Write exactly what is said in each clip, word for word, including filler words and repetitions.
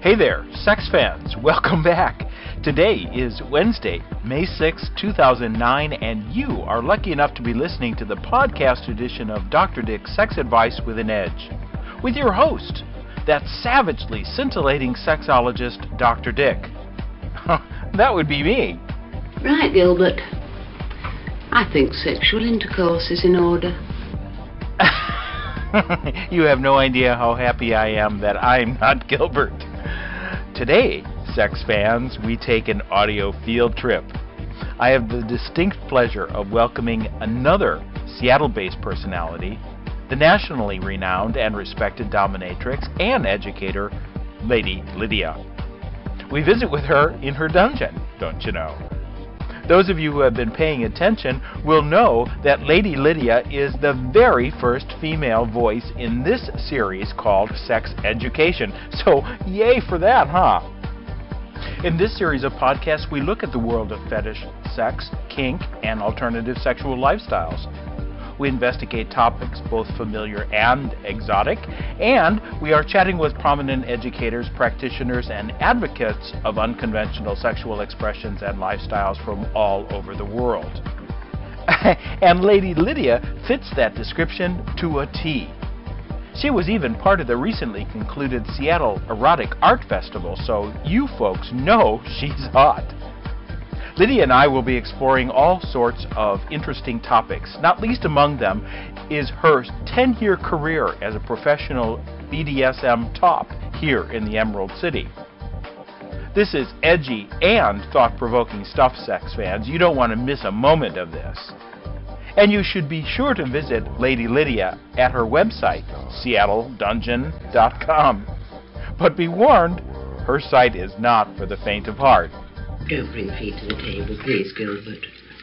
Hey there, sex fans, welcome back. Today is Wednesday, May sixth, two thousand nine, and you are lucky enough to be listening to the podcast edition of Doctor Dick's Sex Advice with an Edge, with your host, that savagely scintillating sexologist, Doctor Dick. That would be me. Right, Gilbert. I think sexual intercourse is in order. You have no idea how happy I am that I'm not Gilbert. Today, sex fans, we take an audio field trip. I have the distinct pleasure of welcoming another Seattle-based personality, the nationally renowned and respected dominatrix and educator, Lady Lydia. We visit with her in her dungeon, don't you know? Those of you who have been paying attention will know that Lady Lydia is the very first female voice in this series called Sex Education. So, yay for that, huh? In this series of podcasts, we look at the world of fetish, sex, kink, and alternative sexual lifestyles. We investigate topics both familiar and exotic, and we are chatting with prominent educators, practitioners, and advocates of unconventional sexual expressions and lifestyles from all over the world. And Lady Lydia fits that description to a T. She was even part of the recently concluded Seattle Erotic Art Festival, so you folks know she's hot. Lydia and I will be exploring all sorts of interesting topics. Not least among them is her ten-year career as a professional B D S M top here in the Emerald City. This is edgy and thought-provoking stuff, sex fans. You don't want to miss a moment of this. And you should be sure to visit Lady Lydia at her website, seattle dungeon dot com. But be warned, her site is not for the faint of heart. Don't bring feet to the table, please, Gilbert.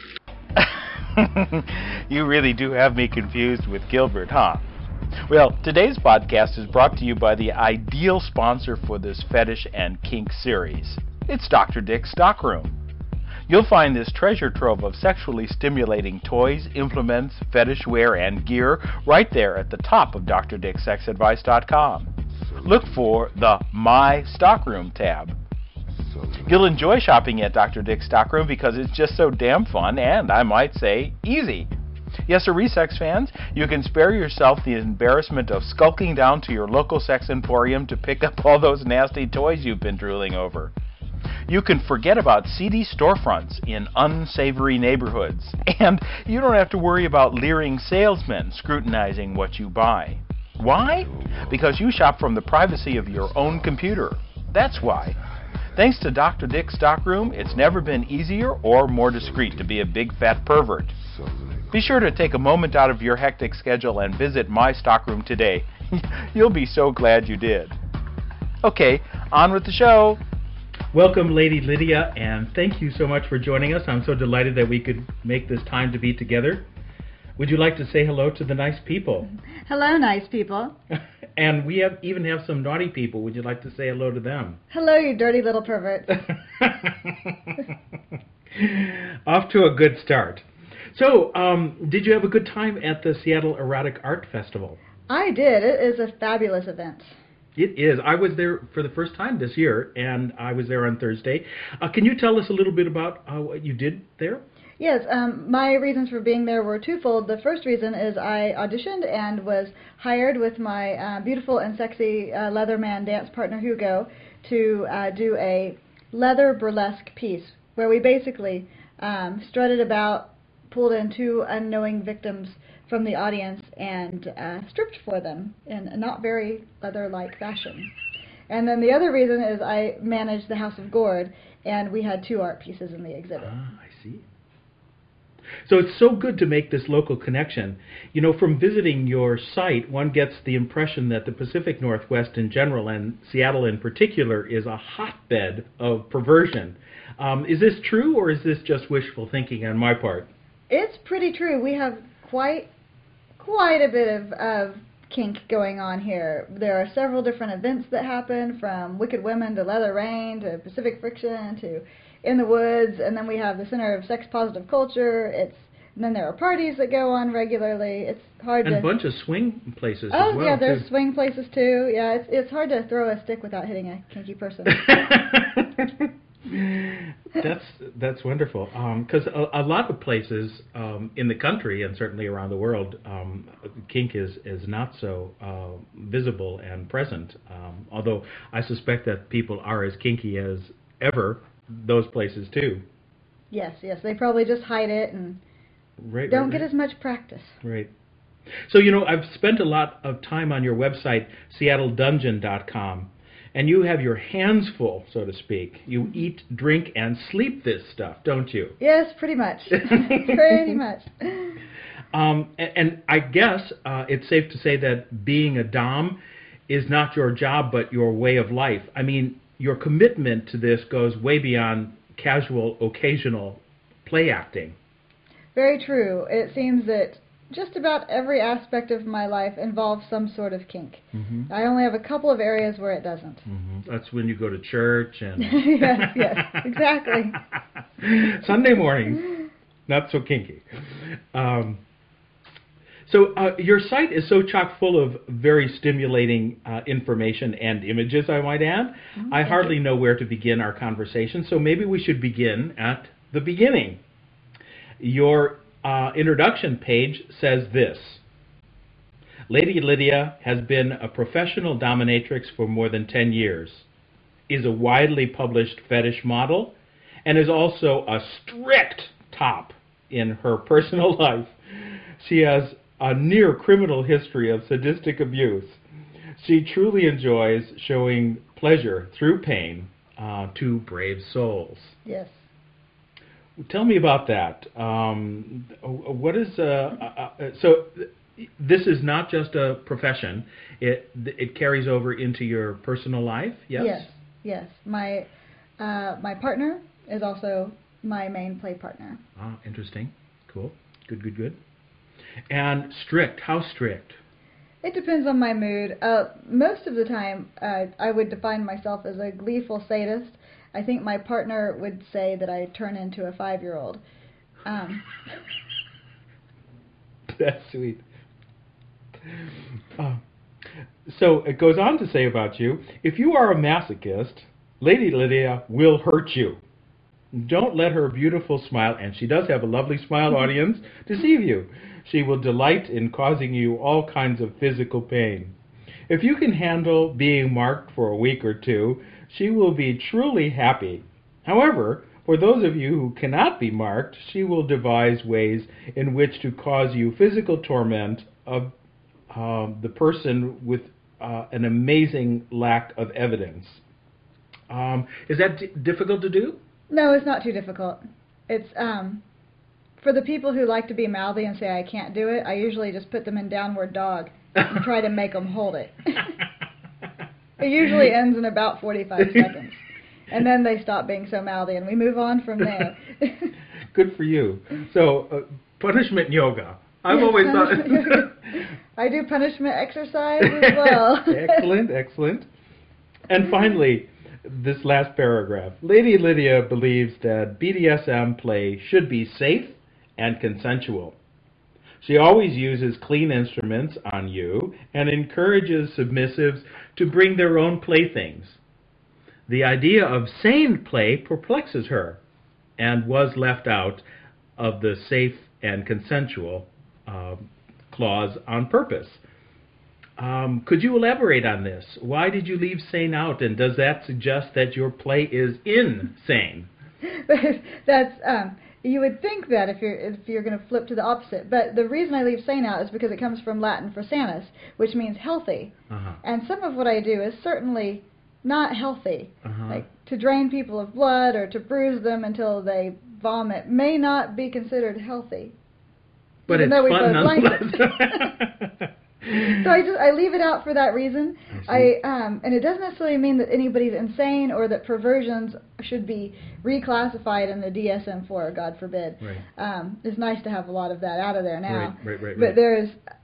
You really do have me confused with Gilbert, huh? Well, today's podcast is brought to you by the ideal sponsor for this fetish and kink series. It's Doctor Dick's Stockroom. You'll find this treasure trove of sexually stimulating toys, implements, fetish wear, and gear right there at the top of Dr Dick Sex Advice dot com. Look for the My Stockroom tab. You'll enjoy shopping at Doctor Dick's Stockroom because it's just so damn fun and, I might say, easy. Yes, sir, sex fans, you can spare yourself the embarrassment of skulking down to your local sex emporium to pick up all those nasty toys you've been drooling over. You can forget about seedy storefronts in unsavory neighborhoods, and you don't have to worry about leering salesmen scrutinizing what you buy. Why? Because you shop from the privacy of your own computer. That's why. Thanks to Doctor Dick's Stockroom, it's never been easier or more discreet to be a big fat pervert. Be sure to take a moment out of your hectic schedule and visit my stockroom today. You'll be so glad you did. Okay, on with the show. Welcome, Lady Lydia, and thank you so much for joining us. I'm so delighted that we could make this time to be together. Would you like to say hello to the nice people? Hello, nice people. And we have even have some naughty people. Would you like to say hello to them? Hello, you dirty little pervert. Off to a good start. So, um, did you have a good time at the Seattle Erotic Art Festival? I did. It is a fabulous event. It is. I was there for the first time this year, and I was there on Thursday. Uh, can you tell us a little bit about uh, what you did there? Yes, um, my reasons for being there were twofold. The first reason is I auditioned and was hired with my uh, beautiful and sexy uh, Leatherman dance partner Hugo to uh, do a leather burlesque piece where we basically um, strutted about, pulled in two unknowing victims from the audience, and uh, stripped for them in a not very leather-like fashion. And then the other reason is I managed the House of Gord, and we had two art pieces in the exhibit. Ah, I see. So it's so good to make this local connection. You know, from visiting your site, one gets the impression that the Pacific Northwest in general, and Seattle in particular, is a hotbed of perversion. Um, is this true, or is this just wishful thinking on my part? It's pretty true. We have quite, quite a bit of, of kink going on here. There are several different events that happen, from Wicked Women to Leather Rain to Pacific Friction to In the Woods, and then we have the Center of Sex Positive Culture. It's And then there are parties that go on regularly. It's hard and to... And a bunch of swing places oh, as well. yeah, there's too. swing places too. Yeah, it's it's hard to throw a stick without hitting a kinky person. that's that's wonderful. Because um, a, a lot of places um, in the country and certainly around the world, um, kink is, is not so uh, visible and present. Um, although I suspect that people are as kinky as ever, those places too. Yes, yes. They probably just hide it and right, don't right, get right. as much practice. Right. So, you know, I've spent a lot of time on your website, Seattle Dungeon dot com, and you have your hands full, so to speak. You eat, drink, and sleep this stuff, don't you? Yes, pretty much. Pretty much. Um, and, and I guess uh, it's safe to say that being a dom is not your job, but your way of life. I mean, your commitment to this goes way beyond casual, occasional play acting. Very true. It seems that just about every aspect of my life involves some sort of kink. Mm-hmm. I only have a couple of areas where it doesn't. Mm-hmm. That's when you go to church and... yes, yes, exactly. Sunday mornings, not so kinky. Um, so uh, your site is so chock full of very stimulating uh, information and images, I might add. Mm-hmm. I hardly know where to begin our conversation, so maybe we should begin at the beginning. Your uh, introduction page says this: Lady Lydia has been a professional dominatrix for more than ten years, is a widely published fetish model, and is also a strict top in her personal life. She has a near criminal history of sadistic abuse. She truly enjoys showing pleasure through pain uh, to brave souls. Yes. Tell me about that. Um, what is uh, uh, uh, so? This is not just a profession. It it carries over into your personal life. Yes. Yes. Yes. My uh, my partner is also my main play partner. Ah, interesting. Cool. Good. Good. Good. And strict. How strict? It depends on my mood. Uh, most of the time, uh, I would define myself as a gleeful sadist. I think my partner would say that I turn into a five-year-old. Um. That's sweet. Uh, so it goes on to say about you, if you are a masochist, Lady Lydia will hurt you. Don't let her beautiful smile, and she does have a lovely smile, audience, deceive you. She will delight in causing you all kinds of physical pain. If you can handle being marked for a week or two, she will be truly happy. However, for those of you who cannot be marked, she will devise ways in which to cause you physical torment of uh, the person with uh, an amazing lack of evidence. Um, is that d- difficult to do? No, it's not too difficult. It's um, for the people who like to be mouthy and say I can't do it, I usually just put them in downward dog and try to make them hold it. It usually ends in about forty-five seconds. And then they stop being so mouthy, and we move on from there. Good for you. So, uh, punishment yoga. I've yes, always thought... I do punishment exercise as well. Excellent, excellent. And finally, this last paragraph. Lady Lydia believes that B D S M play should be safe and consensual. She always uses clean instruments on you and encourages submissives to bring their own playthings. The idea of sane play perplexes her and was left out of the safe and consensual uh, clause on purpose. Um, could you elaborate on this? Why did you leave sane out, and does that suggest that your play is insane? That's um, you would think that if you're if you're going to flip to the opposite, but the reason I leave sane out is because it comes from Latin for sanus, which means healthy. Uh-huh. And some of what I do is certainly not healthy, uh-huh. like to drain people of blood or to bruise them until they vomit may not be considered healthy. But even it's though we fun both like nonetheless. it. So I just I leave it out for that reason. I, I um and it doesn't necessarily mean that anybody's insane or that perversions should be reclassified in the D S M four, God forbid. Right. Um, it's nice to have a lot of that out of there now. Right, right, right. But right. there's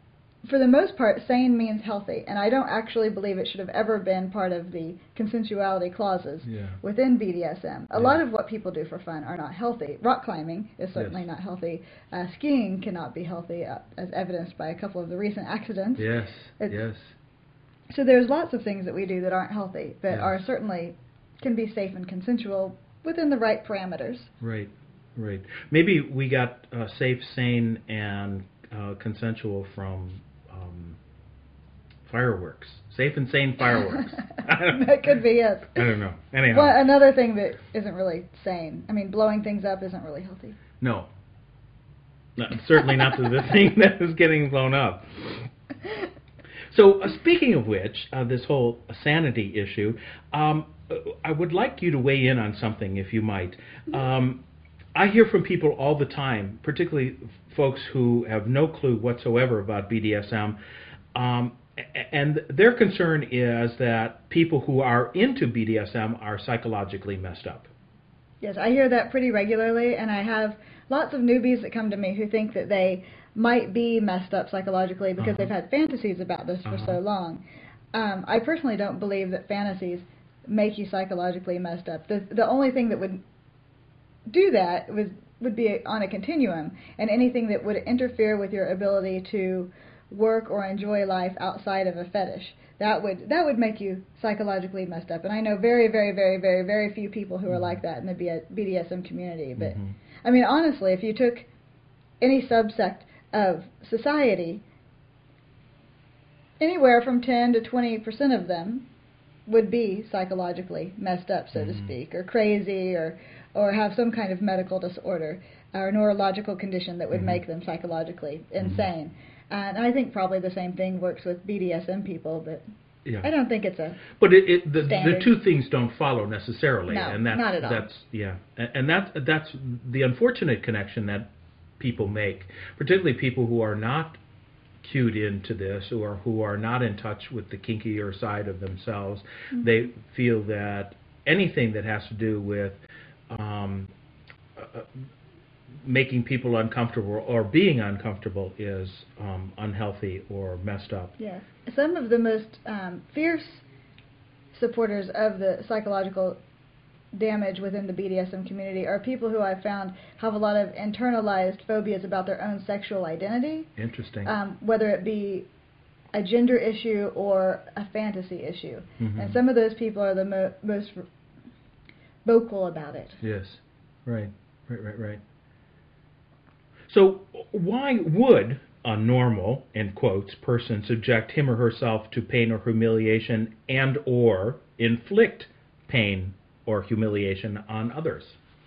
for the most part, sane means healthy, and I don't actually believe it should have ever been part of the consensuality clauses Yeah. within B D S M. A Yeah. lot of what people do for fun are not healthy. Rock climbing is certainly Yes. not healthy. Uh, skiing cannot be healthy, uh, as evidenced by a couple of the recent accidents. Yes. It's- Yes. So there's lots of things that we do that aren't healthy, but Yes. are certainly can be safe and consensual within the right parameters. Right. Right. Maybe we got uh, safe, sane, and uh, consensual from um, fireworks. Safe and sane fireworks. That could be it. I don't know. Anyhow. Well, another thing that isn't really sane. I mean, blowing things up isn't really healthy. No. No, certainly not to the thing that is getting blown up. So, uh, speaking of which, uh, this whole sanity issue, um, uh, I would like you to weigh in on something, if you might. Um, I hear from people all the time, particularly folks who have no clue whatsoever about B D S M, um, a- and their concern is that people who are into B D S M are psychologically messed up. Yes, I hear that pretty regularly, and I have lots of newbies that come to me who think that they might be messed up psychologically because Uh-huh. they've had fantasies about this for Uh-huh. so long. Um, I personally don't believe that fantasies make you psychologically messed up. The the only thing that would do that would would be on a continuum, and anything that would interfere with your ability to work or enjoy life outside of a fetish, that would that would make you psychologically messed up. And I know very, very, very, very, very few people who are like that in the B D S M community. But Mhm. I mean, honestly, if you took any subsect of society, anywhere from ten to twenty percent of them would be psychologically messed up, so to Mhm. speak, or crazy, or or have some kind of medical disorder or neurological condition that would Mhm. make them psychologically insane. And I think probably the same thing works with B D S M people, but Yeah. I don't think it's a But it, it the, the Standard. two things don't follow necessarily, No, and that's not at all. that's yeah, and, and that's that's the unfortunate connection that people make, particularly people who are not cued into this or who are not in touch with the kinkier side of themselves. Mm-hmm. They feel that anything that has to do with um, uh, making people uncomfortable or being uncomfortable is um, unhealthy or messed up. Yes. Some of the most um, fierce supporters of the psychological damage within the B D S M community are people who I've found have a lot of internalized phobias about their own sexual identity, Interesting. um, whether it be a gender issue or a fantasy issue. Mhm. And some of those people are the mo- most r- vocal about it. Yes, right, right, right, right. So why would a normal, in quotes, person subject him or herself to pain or humiliation and or inflict pain or humiliation on others?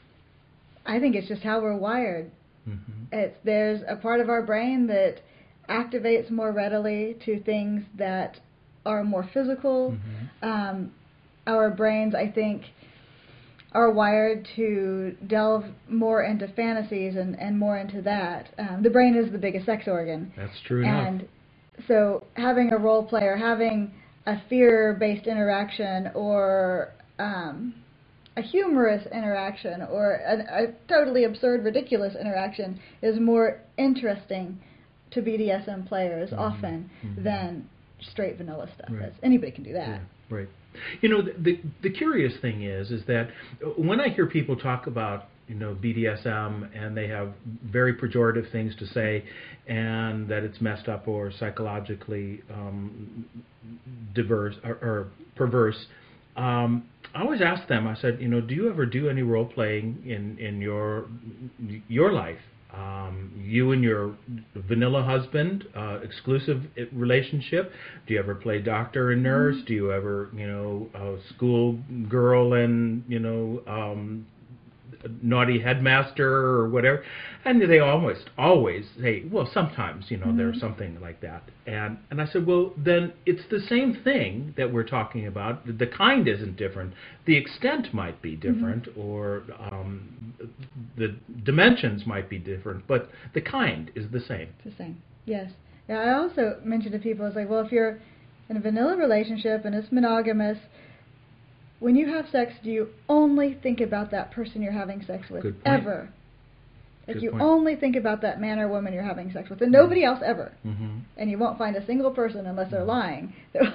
I think it's just how we're wired. Mm-hmm. It's there's a part of our brain that activates more readily to things that are more physical. Mm-hmm. Um, our brains, I think, are wired to delve more into fantasies and, and more into that. Um, the brain is the biggest sex organ. That's true enough. And so having a role play or having a fear-based interaction or um, a humorous interaction or a, a totally absurd, ridiculous interaction is more interesting to B D S M players Mhm. often Mhm. than straight vanilla stuff. Right. That's, anybody can do that. Yeah, right. You know, the, the the curious thing is, is that when I hear people talk about, you know, B D S M and they have very pejorative things to say, and that it's messed up or psychologically um, diverse or, or perverse, um, I always ask them. I said, you know, do you ever do any role playing in in your your life? Um, you and your vanilla husband, uh, exclusive relationship. Do you ever play doctor and nurse? Mm-hmm. Do you ever, you know, uh, school girl and, you know, um, naughty headmaster or whatever? And they almost always say, well, sometimes, you know, Mm-hmm. there's something like that. And and I said, well, then it's the same thing that we're talking about. The kind isn't different. The extent might be different, Mm-hmm. or um, the dimensions might be different, but the kind is the same. It's the same. Yes. Yeah, I also mentioned to people, it's like, well, if you're in a vanilla relationship and it's monogamous, when you have sex, do you only think about that person you're having sex with? Good point. Ever? If Good you point. only think about that man or woman you're having sex with, and nobody else ever, Mm-hmm. and you won't find a single person unless they're lying.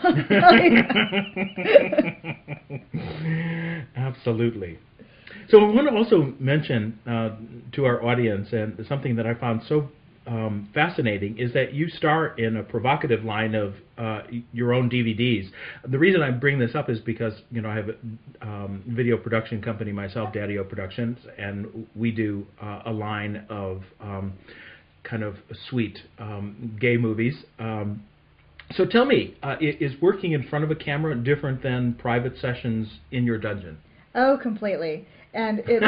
Absolutely. So I want to also mention uh, to our audience, and something that I found so um, fascinating, is that you star in a provocative line of uh, your own D V Ds. The reason I bring this up is because, you know, I have a um, video production company myself, Daddy-O Productions, and we do uh, a line of um, kind of sweet um, gay movies. Um, so tell me, uh, i- is working in front of a camera different than private sessions in your dungeon? Oh, completely. And it's,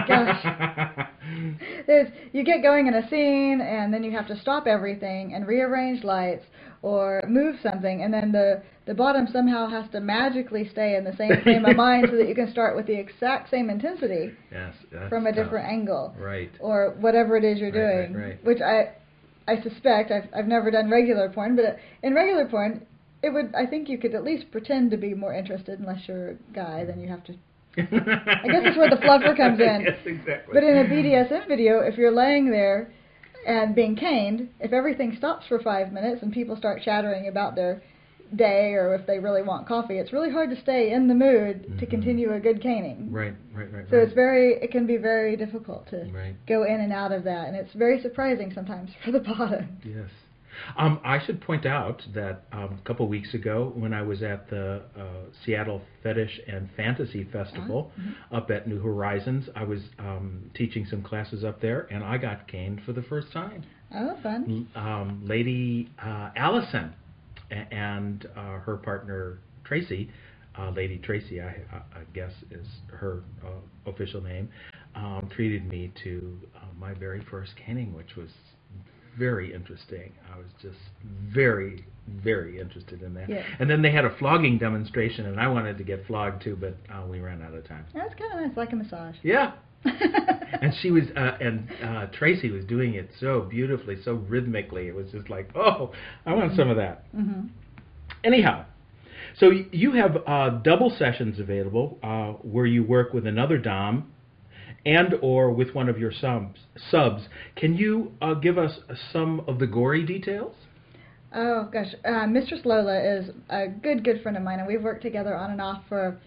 gosh, there's, you get going in a scene, and then you have to stop everything and rearrange lights or move something, and then the, the bottom somehow has to magically stay in the same frame of mind so that you can start with the exact same intensity Yes, that's from a tough. different angle. Right. Or whatever it is you're Right, doing. right, right. Which I I suspect, I've, I've never done regular porn, but in regular porn, it would, I think you could at least pretend to be more interested, unless you're a guy, then you have to. I guess that's where the fluffer comes in. Yes, exactly. But in a B D S M video, if you're laying there and being caned, if everything stops for five minutes and people start chattering about their day or if they really want coffee, it's really hard to stay in the mood Mm-hmm. to continue a good caning. Right, right, right. So right. it's very, it can be very difficult to Right. go in and out of that, and it's very surprising sometimes for the bottom. Yes. Um, I should point out that um, a couple weeks ago, when I was at the uh, Seattle Fetish and Fantasy Festival up at New Horizons, I was um, teaching some classes up there, and I got caned for the first time. Oh, fun. Um, Lady uh, Allison a- and uh, her partner Tracy, uh, Lady Tracy, I, I guess is her uh, official name, um, treated me to uh, my very first caning, which was very interesting. I was just very, very interested in that. Yeah. And then they had a flogging demonstration, and I wanted to get flogged too, but uh, we ran out of time. That's kind of nice, like a massage. Yeah. And she was, uh, and uh, Tracy was doing it so beautifully, so rhythmically. It was just like, oh, I want some of that. Mm-hmm. Anyhow, so y- you have uh, double sessions available uh, where you work with another Dom and or with one of your subs. subs. Can you uh, give us some of the gory details? Oh, gosh. Uh, Mistress Lola is a good, good friend of mine, and we've worked together on and off for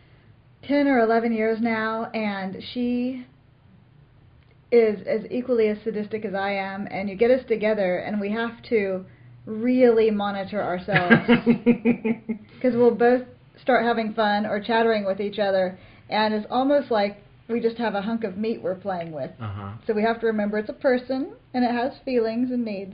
ten or eleven years now, and she is as equally as sadistic as I am, and you get us together, and we have to really monitor ourselves, because we'll both start having fun or chattering with each other, and it's almost like we just have a hunk of meat we're playing with. Uh-huh. So we have to remember it's a person, and it has feelings and needs.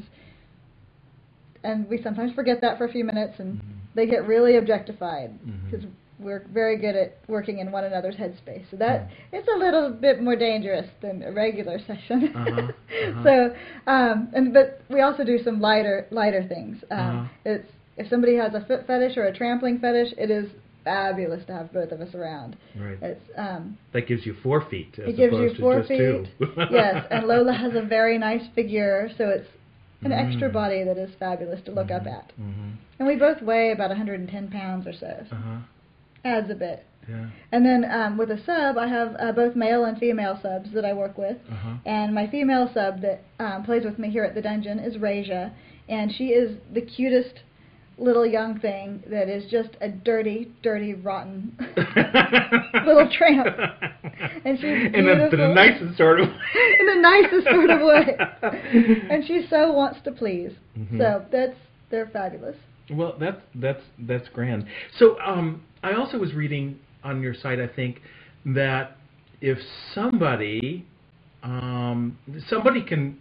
And we sometimes forget that for a few minutes, and Mm-hmm. they get really objectified, Mhm. because we're very good at working in one another's headspace. So that Mm. it's a little bit more dangerous than a regular session. Uh-huh, uh-huh. So, um, and but we also do some lighter lighter things. Um, Uh-huh. It's if somebody has a foot fetish or a trampling fetish, it is fabulous to have both of us around. Right. It's um, That gives you four feet as it gives you opposed four to just feet. two. Yes, and Lola has a very nice figure, so it's an Mm. extra body that is fabulous to look up at. Mm-hmm. And we both weigh about one hundred ten pounds or so. so Uh-huh. adds a bit. Yeah. And then um, with a sub, I have uh, both male and female subs that I work with. Uh-huh. And my female sub that um, plays with me here at the dungeon is Raja, and she is the cutest little young thing that is just a dirty, dirty, rotten little tramp. And she's in the, beautiful. the nicest sort of In the nicest sort of way. And she so wants to please. Mhm. So that's they're fabulous. Well, that's that's that's grand. So, um, I also was reading on your site, I think, that if somebody, um, somebody can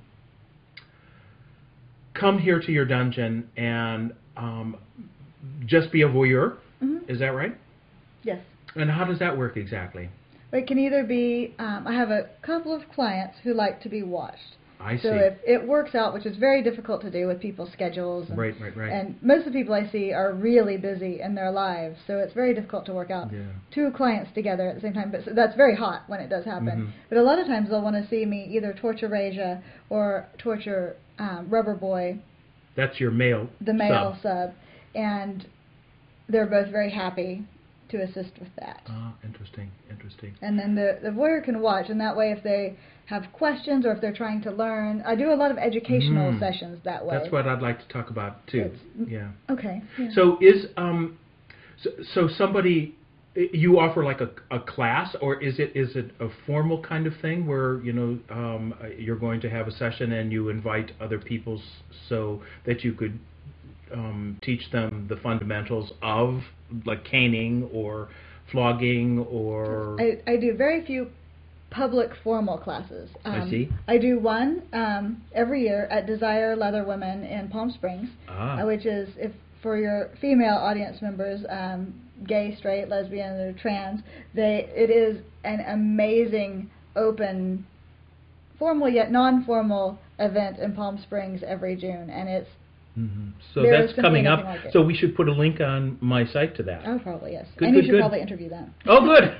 come here to your dungeon and um, just be a voyeur. Mm-hmm. Is that right? Yes. And how does that work exactly? It can either be, um, I have a couple of clients who like to be watched. I see. So if it works out, which is very difficult to do with people's schedules. And, Right, right, right. And most of the people I see are really busy in their lives, so it's very difficult to work out Yeah. two clients together at the same time. But so that's very hot when it does happen. Mhm. But a lot of times they'll want to see me either torture Raja or torture um, Rubber Boy, That's your male the male sub. sub, and they're both very happy to assist with that. Ah, interesting, interesting. And then the, the voyeur can watch, and that way if they have questions or if they're trying to learn, I do a lot of educational Mm. sessions that way. That's what I'd like to talk about too. It's- yeah. Okay. Yeah. So is um, so, so somebody, you offer like a, a class, or is it is it a formal kind of thing where you know um, you're going to have a session and you invite other people s- so that you could um, teach them the fundamentals of like caning or flogging or I, I do very few public formal classes. Um, I see. I do one um, every year at Desire Leather Women in Palm Springs, Ah. uh, which is if for your female audience members, um, gay, straight, lesbian, or trans, they it is an amazing open, formal yet non-formal event in Palm Springs every June, and it's Mhm. So There is that's simply coming up. nothing like it. So we should put a link on my site to that. oh probably yes, Good, and good, you should good. probably interview them. Oh, good.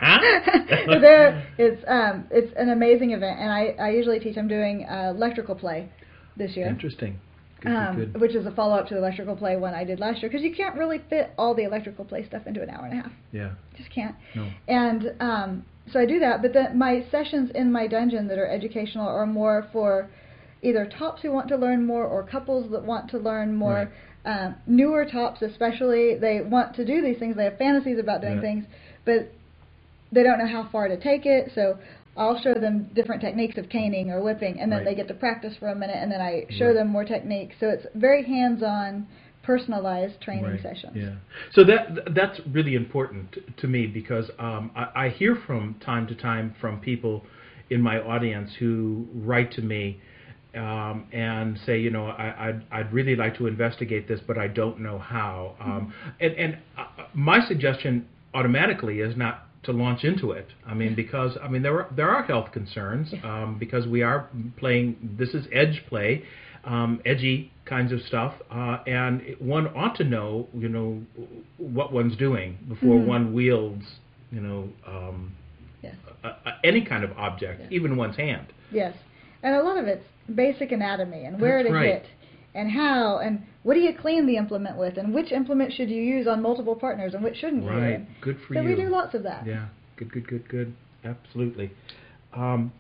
But there, it's um, it's an amazing event, and I, I usually teach. I'm doing uh, electrical play this year, Interesting. Good, um, good, good. which is a follow up to the electrical play one I did last year, because you can't really fit all the electrical play stuff into an hour and a half. Yeah. Just can't. No. And um, so I do that, but then my sessions in my dungeon that are educational are more for either tops who want to learn more or couples that want to learn more. Right. Um, newer tops especially, they want to do these things, they have fantasies about doing Yeah. things, but they don't know how far to take it, so I'll show them different techniques of caning or whipping, and then Right. they get to practice for a minute, and then I show Right. them more techniques. So it's very hands-on, personalized training Right. sessions. Yeah. So that that's really important t- to me because um, I, I hear from time to time from people in my audience who write to me um, and say, you know, I, I'd, I'd really like to investigate this, but I don't know how. Um, and and uh, my suggestion automatically is not to launch into it. I mean, because I mean there are there are health concerns um, because we are playing. This is edge play, um, edgy kinds of stuff, uh, and one ought to know, you know, what one's doing before Mhm. one wields, you know, um, Yes. a, a, any kind of object, Yeah. even one's hand. Yes, and a lot of it's basic anatomy and where That's to right. hit and how and what do you clean the implement with and which implement should you use on multiple partners and which shouldn't you. Right. And Good for so you. we do lots of that. Yeah. Good. Good. Good. Good. Absolutely. Um,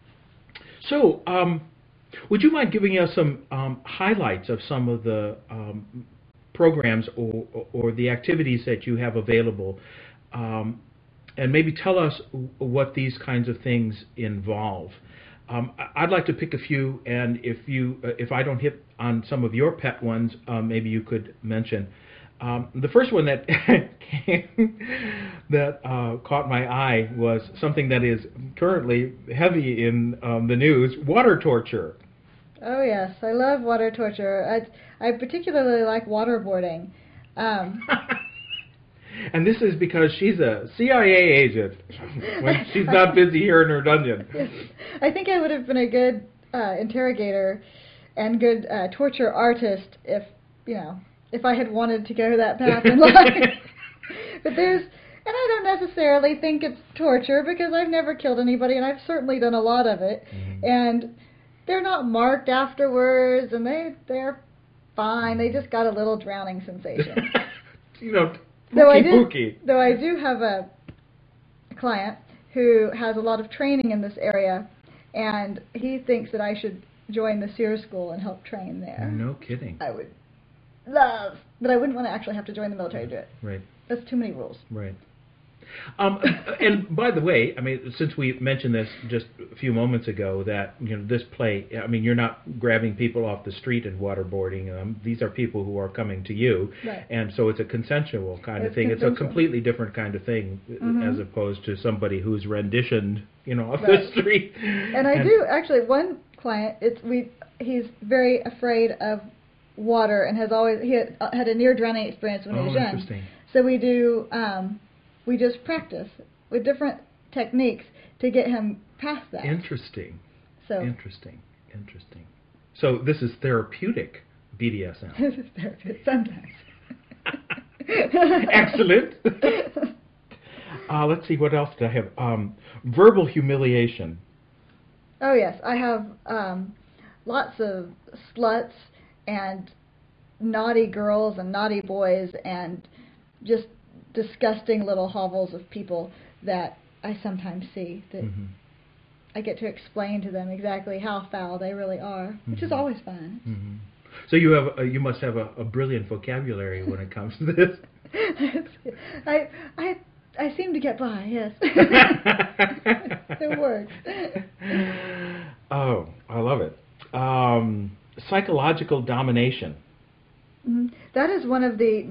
so, um, would you mind giving us some um, highlights of some of the um, programs or, or, or the activities that you have available, um, and maybe tell us w- what these kinds of things involve? Um, I- I'd like to pick a few, and if you, uh, if I don't hit on some of your pet ones, uh, maybe you could mention. Um, the first one that came, that uh, caught my eye was something that is currently heavy in um, the news: water torture. Oh yes, I love water torture. I I particularly like waterboarding. Um, And this is because she's a C I A agent when she's not busy here in her dungeon. I think I would have been a good uh, interrogator and good uh, torture artist if you know if I had wanted to go that path in life. But there's, and I don't necessarily think it's torture because I've never killed anybody and I've certainly done a lot of it. Mhm. And they're not marked afterwards, and they they're fine. They just got a little drowning sensation. You know, Though I pookie do, pookie. though I do have a client who has a lot of training in this area, and he thinks that I should join the SEER school and help train there. No kidding. I would love, but I wouldn't want to actually have to join the military to do it. Right. That's too many rules. Right. Um, and by the way, I mean, since we mentioned this just a few moments ago, that you know this play, I mean, you're not grabbing people off the street and waterboarding them. These are people who are coming to you, Right. and so it's a consensual kind of It's thing. It's a consensual. completely different kind of thing Mhm. as opposed to somebody who's renditioned, you know, off Right. the street. And I do actually. One client, it's we. He's very afraid of water and has always he had, uh, had a near drowning experience when he Oh, was young. interesting. So we do. Um, we just practice with different techniques to get him past that. Interesting. So Interesting. Interesting. So this is therapeutic B D S M. this is therapeutic sometimes. Excellent. Uh, let's see, what else did I have? Um, verbal humiliation. Oh yes, I have um, lots of sluts and naughty girls and naughty boys and just disgusting little hovels of people that I sometimes see that Mm-hmm. I get to explain to them exactly how foul they really are, which is Mhm. always fun. Mm-hmm. So you have a, you must have a, a brilliant vocabulary when it comes to this. I I I seem to get by. Yes, it works. Oh, I love it. Um, psychological domination. Mhm. That is one of the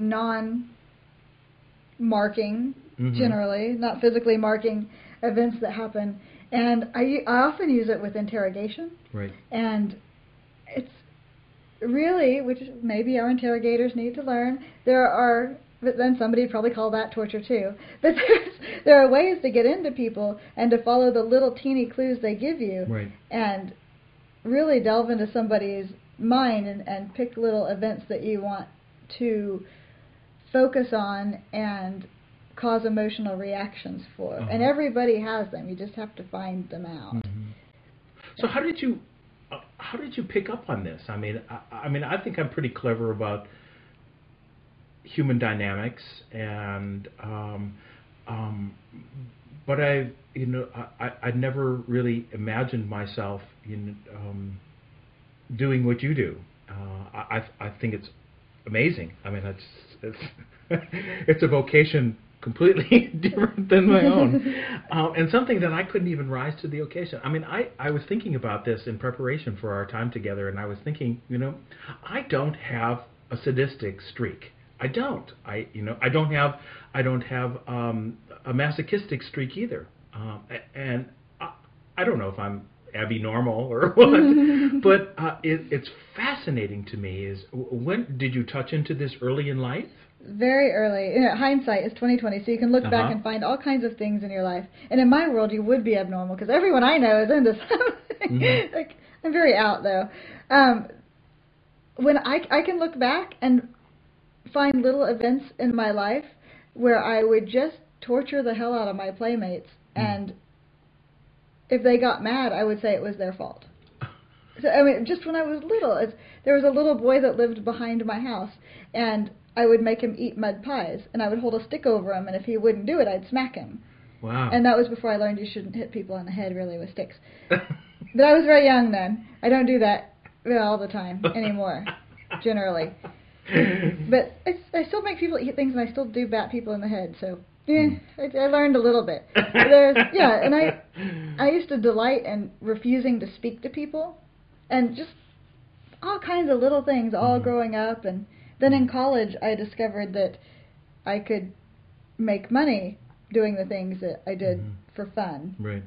non-marking, Mhm. generally, not physically marking events that happen. And I, u- I often use it with interrogation. Right. And it's really, which maybe our interrogators need to learn, there are, but then somebody would probably call that torture too. But there's, there are ways to get into people and to follow the little teeny clues they give you. Right. And really delve into somebody's mind and, and pick little events that you want to focus on and cause emotional reactions for. Uh-huh. And everybody has them. You just have to find them out. Mm-hmm. So how did you uh, how did you pick up on this? I mean, I, I mean, I think I'm pretty clever about human dynamics, and um, um, but I, you know, I, I I'd never really imagined myself in um, doing what you do. Uh, I I think it's amazing. I mean, it's it's it's a vocation completely different than my own, um, and something that I couldn't even rise to the occasion. I mean, I, I was thinking about this in preparation for our time together, and I was thinking, you know, I don't have a sadistic streak. I don't. I you know I don't have I don't have um, a masochistic streak either. Um, and I, I don't know if I'm Abby normal or what, but uh, it, it's fascinating to me. Is when did you touch into this early in life? Very early. You know, hindsight is twenty twenty, so you can look Uh-huh. back and find all kinds of things in your life. And in my world, you would be abnormal because everyone I know is into something. Mhm. Like, I'm very out though. Um, when I I can look back and find little events in my life where I would just torture the hell out of my playmates, Mm. and if they got mad, I would say it was their fault. So I mean, just when I was little, it's, there was a little boy that lived behind my house, and I would make him eat mud pies, and I would hold a stick over him, and if he wouldn't do it, I'd smack him. Wow. And that was before I learned you shouldn't hit people on the head really with sticks. But I was very young then. I don't do that well, all the time anymore, generally. But I, I still make people eat things, and I still do bat people in the head. So yeah, I, I learned a little bit. But there's, yeah, and I I used to delight in refusing to speak to people, and just all kinds of little things, all Mhm. growing up. And then in college, I discovered that I could make money doing the things that I did Mhm. for fun. Right.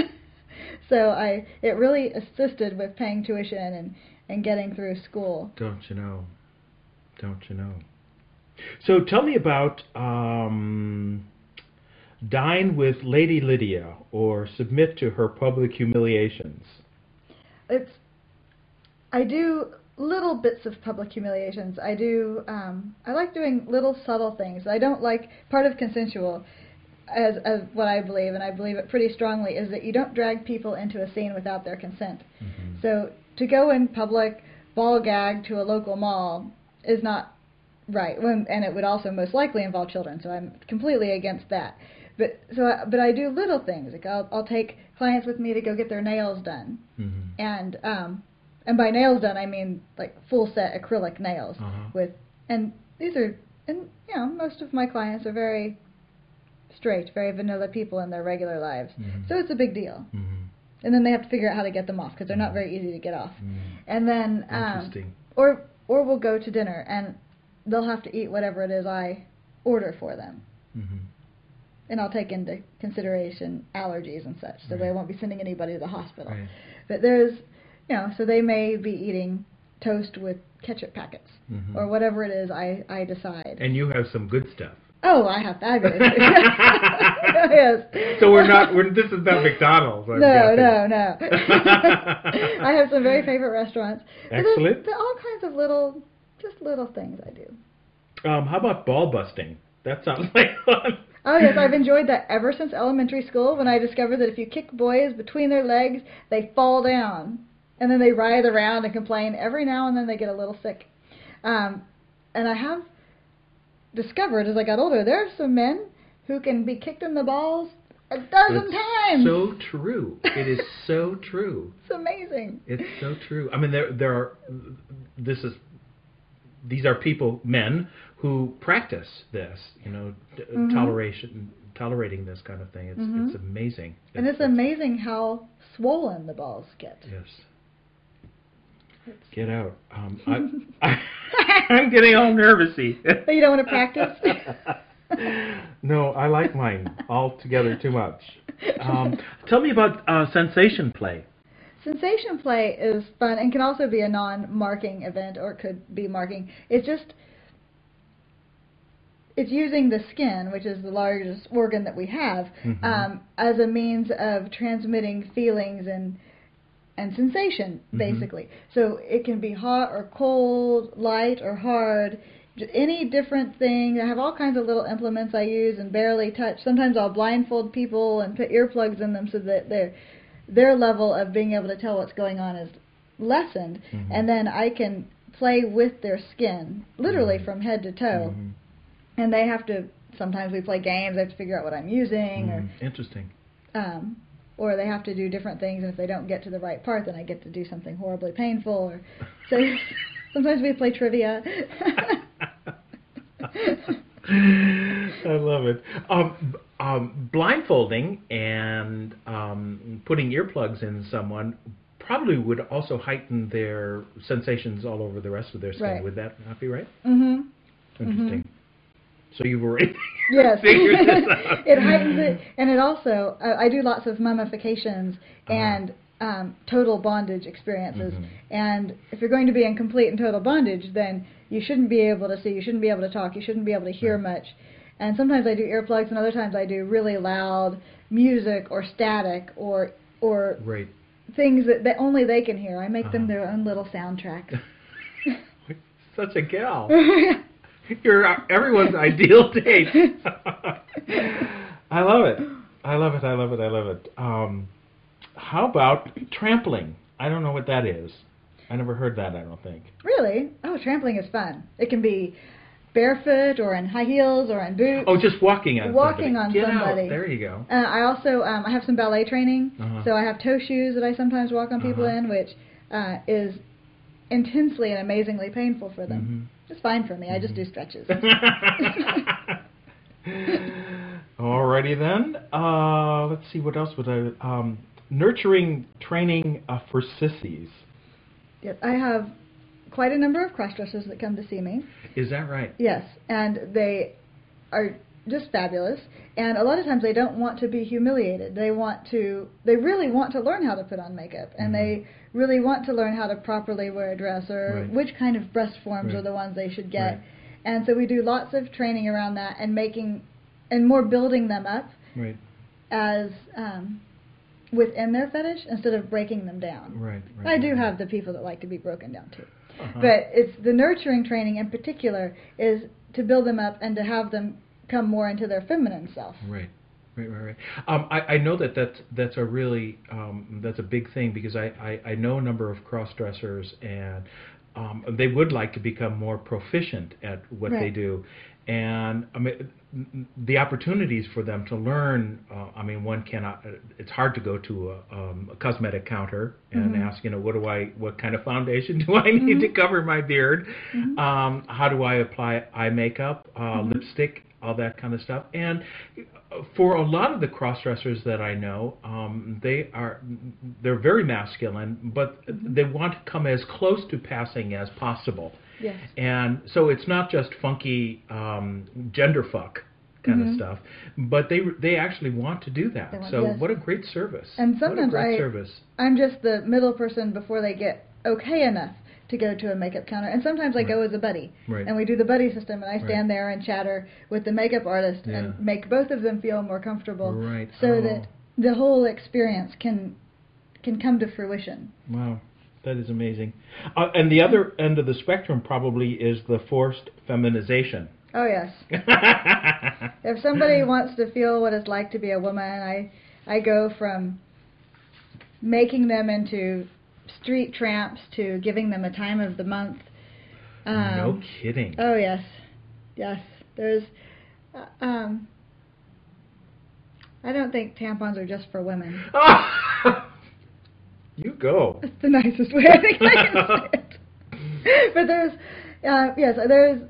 So I it really assisted with paying tuition and, and getting through school. Don't you know? Don't you know? So tell me about um, Dine with Lady Lydia, or Submit to Her Public Humiliations. It's I do little bits of public humiliations. I do um, I like doing little subtle things. I don't like part of consensual as as what I believe, and I believe it pretty strongly, is that you don't drag people into a scene without their consent. Mm-hmm. So to go in public ball gag to a local mall is not right, when, and it would also most likely involve children. So I'm completely against that. But so, I, but I do little things. Like I'll I'll take clients with me to go get their nails done, Mm-hmm. and um, and by nails done I mean like full set acrylic nails Uh-huh. with, and these are, and you know, most of my clients are very straight, very vanilla people in their regular lives. Mhm. So it's a big deal. Mm-hmm. And then they have to figure out how to get them off because they're not very easy to get off. Mm-hmm. And then um, Interesting. or or we'll go to dinner and they'll have to eat whatever it is I order for them. Mm-hmm. And I'll take into consideration allergies and such, so Right. I won't be sending anybody to the hospital. Right. But there's, you know, so they may be eating toast with ketchup packets, Mhm. or whatever it is I, I decide. And you have some good stuff. Oh, I have fabulous. Yes. So we're not. We're, this is not McDonald's. I'm No, guessing. no, no. I have some very favorite restaurants. But there's- Excellent. there are all kinds of little, just little things I do. Um, how about ball busting? That sounds like fun. Oh yes, I've enjoyed that ever since elementary school, when I discovered that if you kick boys between their legs, they fall down. And then they writhe around and complain. Every now and then they get a little sick. Um, and I have discovered as I got older, there are some men who can be kicked in the balls a dozen It's times. so true. It is so true. It's amazing. It's so true. I mean, there there are. This is. These are people, men, who practice this. You know, d- Mhm. toleration, tolerating this kind of thing. It's Mhm. it's amazing. And it's amazing how swollen the balls get. Yes. Get out. Um, I, I'm getting all nervousy. But you don't want to practice? No, I like mine altogether too much. Um, tell me about uh, sensation play. Sensation play is fun and can also be a non-marking event, or it could be marking. It's just, it's using the skin, which is the largest organ that we have, Mhm. um, as a means of transmitting feelings and and sensation, Mhm. basically. So it can be hot or cold, light or hard, j- any different thing. I have all kinds of little implements I use and barely touch. Sometimes I'll blindfold people and put earplugs in them so that their their level of being able to tell what's going on is lessened, Mhm. and then I can play with their skin, literally Mhm. from head to toe. Mhm. And they have to, sometimes we play games, I have to figure out what I'm using, Mhm. Interesting. or um, or they have to do different things, and if they don't get to the right part, then I get to do something horribly painful. Or so sometimes we play trivia. I love it. Um, b- um, blindfolding and um, putting earplugs in someone probably would also heighten their sensations all over the rest of their skin. Right. Would that not be right? Mm-hmm. Interesting. So you've already Yes. figured this out. It heightens it, and it also, uh, I do lots of mummifications Uh-huh. and um, total bondage experiences. Mhm. And if you're going to be in complete and total bondage, then you shouldn't be able to see, you shouldn't be able to talk, you shouldn't be able to hear Right. much. And sometimes I do earplugs, and other times I do really loud music or static or or Right. things that, that only they can hear. I make them Uh-huh. their own little soundtrack. Such a gal. You're uh, everyone's ideal date. I love it. I love it. I love it. I love it. Um, how about trampling? I don't know what that is. I never heard that, I don't think. Really? Oh, trampling is fun. It can be barefoot or in high heels or in boots. Oh, just walking on Walking somebody. on Get somebody. Out. There you go. Uh, I also um, I have some ballet training, Uh-huh. so I have toe shoes that I sometimes walk on people Uh-huh. in, which uh, is intensely and amazingly painful for them. Mhm. It's fine for me. I just Mhm. do stretches. Alrighty then. Uh, let's see, what else would I... Um, nurturing training uh, for sissies. Yes, I have quite a number of cross-dressers that come to see me. Is that right? Yes, and they are just fabulous. And a lot of times they don't want to be humiliated. They want to, they really want to learn how to put on makeup, and Mhm. they really want to learn how to properly wear a dress, or Right. which kind of breast forms Right. are the ones they should get. Right. And so we do lots of training around that, and making, and more building them up Right. as um, within their fetish instead of breaking them down. Right. Right. I do right. have the people that like to be broken down too. Uh-huh. But it's the nurturing training in particular is to build them up and to have them come more into their feminine self. Right, right, right, right. Um, I, I know that that's, that's a really um, that's a big thing, because I, I, I know a number of cross dressers, and um, they would like to become more proficient at what they Right. do, and I mean the opportunities for them to learn. Uh, I mean, one cannot. It's hard to go to a, um, a cosmetic counter and Mhm. ask, you know, what do I, what kind of foundation do I need Mhm. to cover my beard? Mhm. Um, how do I apply eye makeup, uh, Mhm. lipstick, all that kind of stuff. And for a lot of the cross-dressers that I know, um, they are they're very masculine, but Mhm. they want to come as close to passing as possible. Yes. And so it's not just funky um, gender fuck kind Mhm. of stuff, but they they actually want to do that. They want- So yes. what a great service! And what a sometimes great I- service. I'm just the middle person before they get okay enough to go to a makeup counter. And sometimes I go Right. as a buddy. Right. And we do the buddy system, and I Right. stand there and chatter with the makeup artist Yeah. and make both of them feel more comfortable, Right. so Oh. that the whole experience can can come to fruition. Wow, that is amazing. Uh, and the other end of the spectrum probably is the forced feminization. Oh yes. If somebody wants to feel what it's like to be a woman, I I go from making them into street tramps to giving them a time of the month. Um, no kidding. Oh yes, yes. There's, uh, um, I don't think tampons are just for women. You go. That's the nicest way I think I can say it. But there's, uh, yes, there's,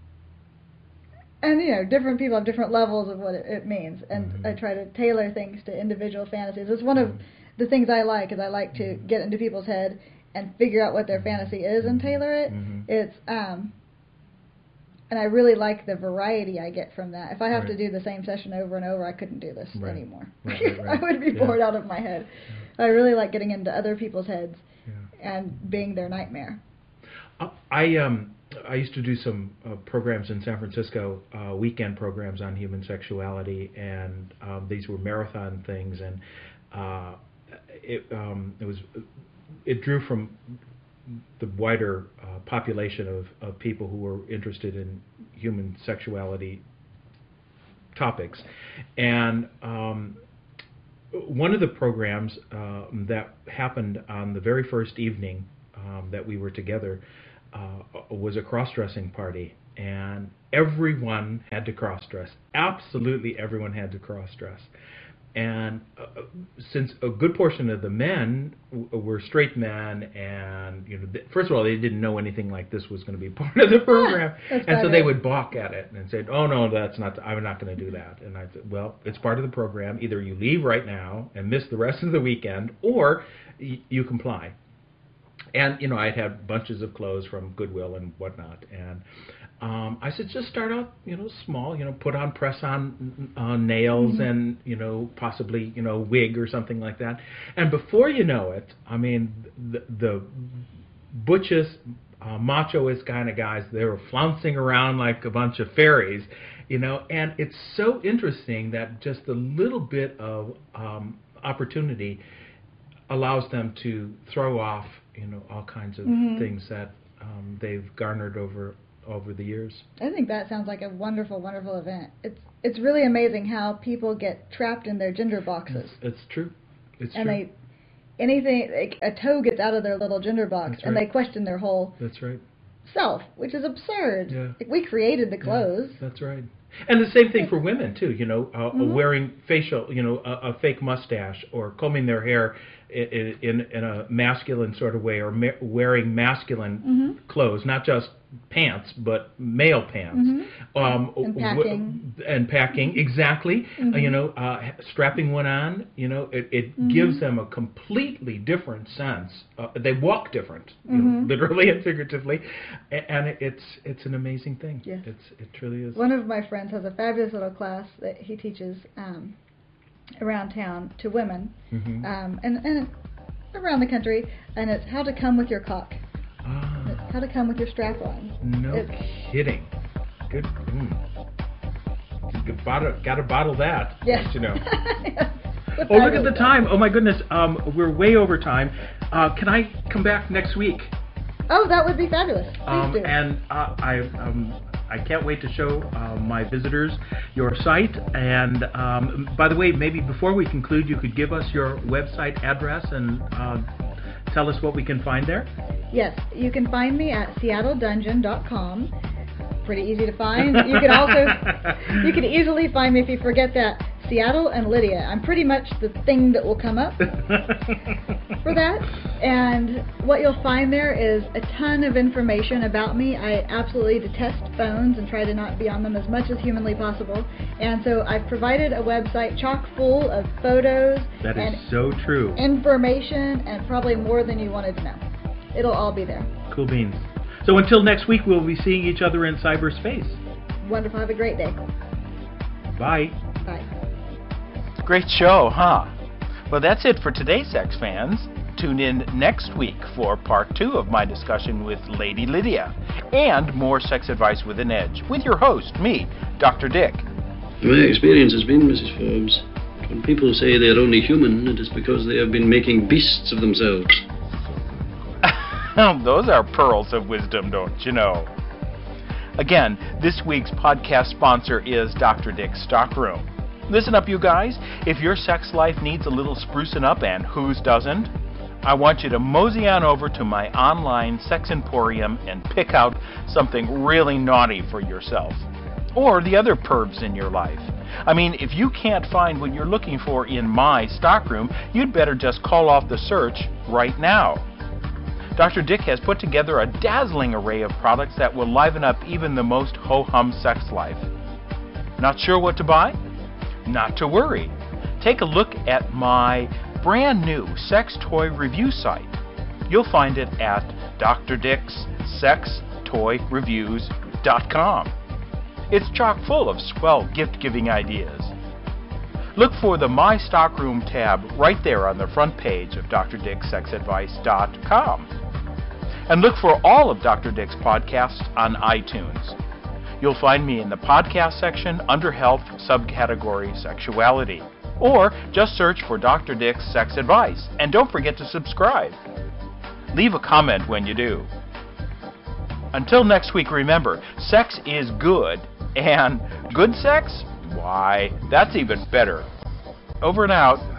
and you know, different people have different levels of what it, it means, and mm-hmm. I try to tailor things to individual fantasies. It's one of the things I like, is I like to get into people's head and figure out what their fantasy is and tailor it. Mm-hmm. It's, um, and I really like the variety I get from that. If I have right. to do the same session over and over, I couldn't do this right. anymore. Right, right, right. I would be yeah. bored out of my head. Yeah. I really like getting into other people's heads yeah. and being their nightmare. Uh, I um I used to do some uh, programs in San Francisco, uh, weekend programs on human sexuality, and um, these were marathon things, and uh, it um, it was it drew from the wider uh, population of, of people who were interested in human sexuality topics. And um, one of the programs uh, that happened on the very first evening um, that we were together uh, was a cross-dressing party. And everyone had to cross-dress. Absolutely everyone had to cross-dress. And uh, since a good portion of the men w- were straight men, and you know, th- first of all, they didn't know anything like this was going to be part of the program, That's and so better. they would balk at it and say, "Oh no, that's not. I'm not going to do that." And I said, "Well, it's part of the program. Either you leave right now and miss the rest of the weekend, or y- you comply." And you know, I'd had bunches of clothes from Goodwill and whatnot, and um, I said, just start out, you know, small. You know, put on press-on uh, nails Mm-hmm. and you know, possibly you know, wig or something like that. And before you know it, I mean, the, the butchest, uh, machoist kind of guys, they were flouncing around like a bunch of fairies, you know. And it's so interesting that just a little bit of um, opportunity allows them to throw off, you know, all kinds of Mm-hmm. things that um, they've garnered over over the years. I think that sounds like a wonderful, wonderful event. It's it's really amazing how people get trapped in their gender boxes, It's, it's true. It's and true. they anything like a toe gets out of their little gender box, That's and right. they question their whole That's right. self, which is absurd. Yeah. Like, we created the clothes. Yeah, that's right. And the same thing for women too. You know, uh, Mm-hmm. wearing facial, you know, a, a fake mustache, or combing their hair in in, in a masculine sort of way, or ma- wearing masculine Mm-hmm. clothes, not just pants, but male pants. Mm-hmm. Um, And w- packing. and packing, exactly. Uh, Mm-hmm. you know, uh, strapping one on. You know, it, it Mm-hmm. gives them a completely different sense. Uh, they walk different, you know, Mm-hmm. literally and figuratively, a- and it, it's it's an amazing thing. Yes. It's it truly is. One of my friends has a fabulous little class that he teaches um, around town to women, Mhm. um, and, and around the country, and it's how to come with your cock. Ah, It's how to come with your strap on. no It's- kidding. Good. Mm. Good bottle, gotta bottle that. Yes. You know. Yes. It's Oh, look at the fabulous. time. Oh my goodness. Um, we're way over time. Uh, can I come back next week? Oh, that would be fabulous. Please Um, do. and uh, I um, I can't wait to show uh, my visitors your site. And um, by the way, maybe before we conclude, you could give us your website address and uh, tell us what we can find there. Yes, you can find me at seattle dungeon dot com. Pretty easy to find. You can also, you can easily find me if you forget that, Seattle and Lydia. I'm pretty much the thing that will come up for that. And what you'll find there is a ton of information about me. I absolutely detest phones and try to not be on them as much as humanly possible. And so I've provided a website chock full of photos That and is so true. information, and probably more than you wanted to know. It'll all be there. Cool beans. So until next week, we'll be seeing each other in cyberspace. Wonderful. Have a great day. Bye. Bye. Great show, huh? Well, that's it for today, sex fans. Tune in next week for part two of my discussion with Lady Lydia and more sex advice with an edge with your host, me, Doctor Dick. My experience has been, Missus Forbes, when people say they're only human, it is because they have been making beasts of themselves. Those are pearls of wisdom, don't you know? Again, this week's podcast sponsor is Doctor Dick's Stockroom. Listen up, you guys. If your sex life needs a little sprucing up, and whose doesn't, I want you to mosey on over to my online sex emporium and pick out something really naughty for yourself. or the other pervs in your life. I mean, if you can't find what you're looking for in my stockroom, you'd better just call off the search right now. Doctor Dick has put together a dazzling array of products that will liven up even the most ho-hum sex life. Not sure what to buy? Not to worry. Take a look at my brand new sex toy review site. You'll find it at d r dicks sex toy reviews dot com. It's chock full of swell gift-giving ideas. Look for the My Stockroom tab right there on the front page of d r dicks sex advice dot com. And look for all of Doctor Dick's podcasts on iTunes. You'll find me in the podcast section under Health, subcategory Sexuality. Or just search for Doctor Dick's Sex Advice, and don't forget to subscribe. Leave a comment when you do. Until next week, remember, sex is good, and good sex? Why, that's even better. Over and out.